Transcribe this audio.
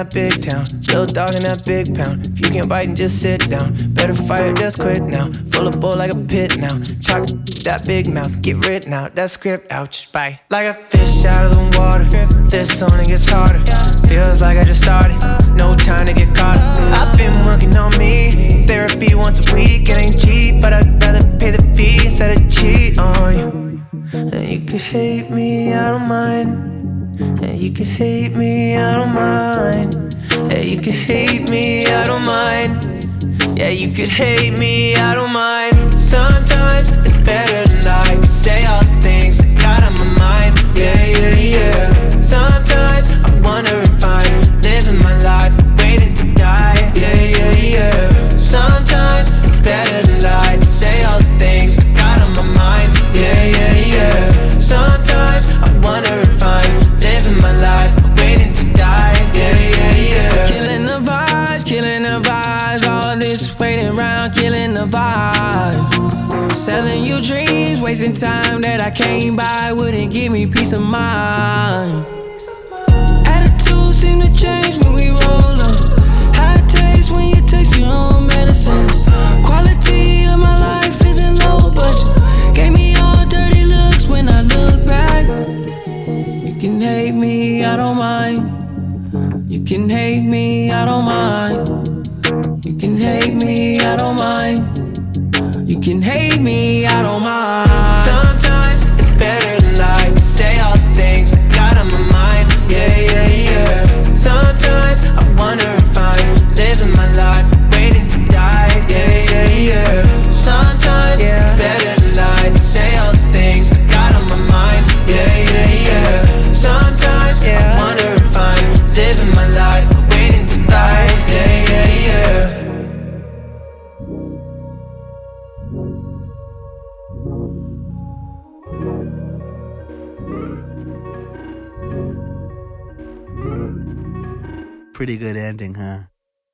that big town, little dog in that big pound. If you can't bite and just sit down, better fight or just quit now. Full of bull like a pit now. Talk that big mouth, get written out. That script, ouch, bye. Like a fish out of the water, this only gets harder. Feels like I just started, no time to get caught up. I've been working on me, therapy once a week. It ain't cheap, but I'd rather pay the fee instead of cheat on you. And you could hate me, I don't mind. And you could hate me, I don't mind. Yeah, you could hate me, I don't mind. Yeah, you could hate me, I don't mind. Sometimes it's better to lie, say all the things I got on my mind. Yeah, yeah, yeah. Sometimes I wonder if I'm living my life, waiting to die. Yeah, yeah, yeah. Sometimes it's better to lie, say all the things I got on my mind. Yeah, yeah, yeah. Sometimes I wonder if I'm living my life, waiting to die. Yeah, yeah, yeah. Killing the vibes, all of this waiting around, killing the vibe. Selling you dreams, wasting time that I can't buy, wouldn't give me peace of mind. Attitudes seem to change when we roll up. How it tastes when you taste your own medicine. Quality of my life isn't low budget. Gave me all dirty looks when I look back. You can hate me, I don't mind. You can hate me, I don't mind. You can hate me, I don't mind. You can hate me, I don't mind. Sometimes it's better to lie, say all the things I got on my mind. Yeah, yeah, yeah. Sometimes I wonder if I'm living my life, waiting to die. Yeah, yeah, yeah. Sometimes it's better to lie, say all the things I got on my mind. Yeah, yeah, yeah. Sometimes I wonder if I'm living my life, waiting to die. Yeah, yeah, yeah. Pretty good ending, huh?